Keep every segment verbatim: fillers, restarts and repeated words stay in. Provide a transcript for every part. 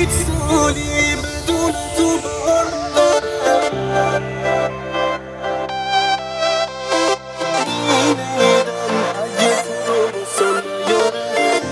هیچ سالی بدون تو بار نداره. نیدم اگه تو رو بسم نیاره.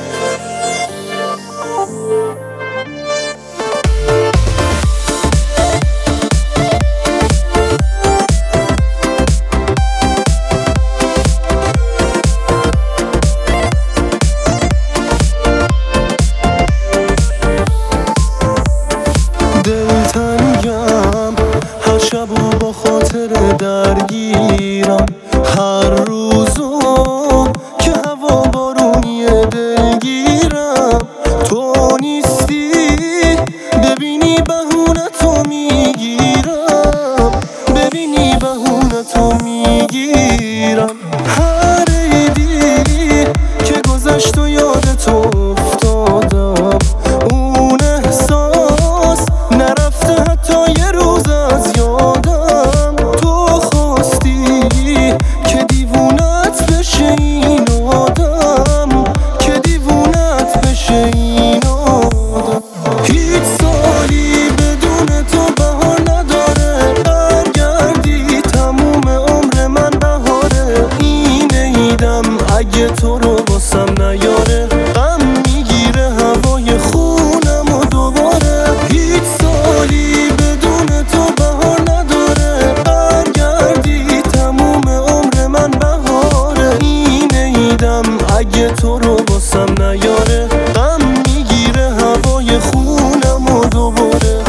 دلتنگم هر شب و با خاطر درگیرم، هر روزو که هوا بارونیه دلگیرم. تو نیستی ببینی بهونتو میگیرم، ببینی بهونتو میگیرم. هر عیدی که گذشت و یادتو افتادم، اون احساس نرفته حتی یه روز از یادم. تو خواستی که دیوونت بشه این آدم، که دیوونت بشه این آدم. هیچ سالی بدون تو بهار نداره، برگردی تموم عمر من بهاره. این عیدم اگه تو رو باسم نیاره، غم میگیره هوای خونم و دوباره. هیچ سالی بدون تو بهار نداره، برگردی تموم عمر من بهاره. این عیدم اگه تو رو باسم نیاره، غم میگیره هوای خونم و دوباره.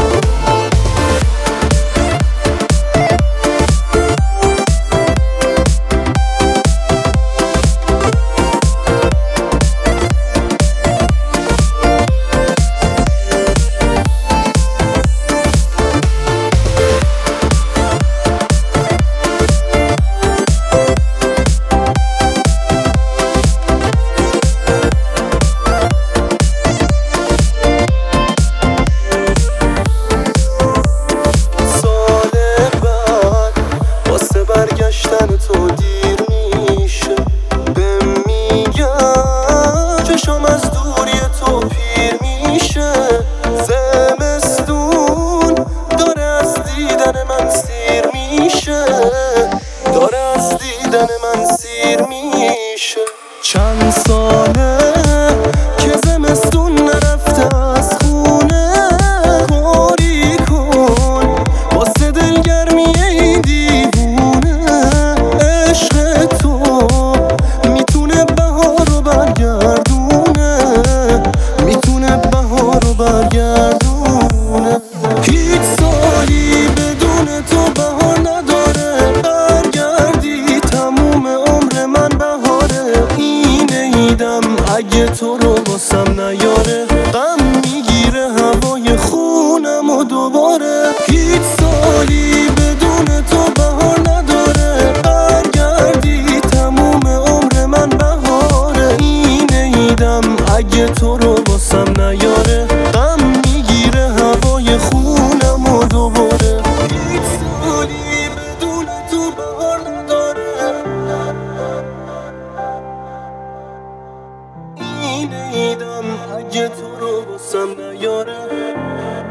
برگشتن تو دیر میشه، بهم میگن چشام از دوری تو پیر میشه. زمستون داره از دیدن من سیر میشه، داره از دیدن من سیر میشه. چند ساله که زمستون نرفته از خونه، کاری کن واسه دلگرمی این دیوونه. عشق تو میتونه بهار رو برگردونه، میتونه بهار رو برگردونه. هیچ سالی بدون تو بهار نداره، برگردی تموم عمر من بهاره. این عیدم اگه تو رو باسم نیاره، غم میگیره هوای خونم و دوباره. هیچ سالی بدون تو بهار نداره، برگردی تموم عمر من بهاره. این عیدم اگه تو رو باسم نیاره، غم میگیره هوای خونم و دوباره. هیچ سالی بدون تو بهار نداره، این عیدم اگه تو رو باسم نیاره.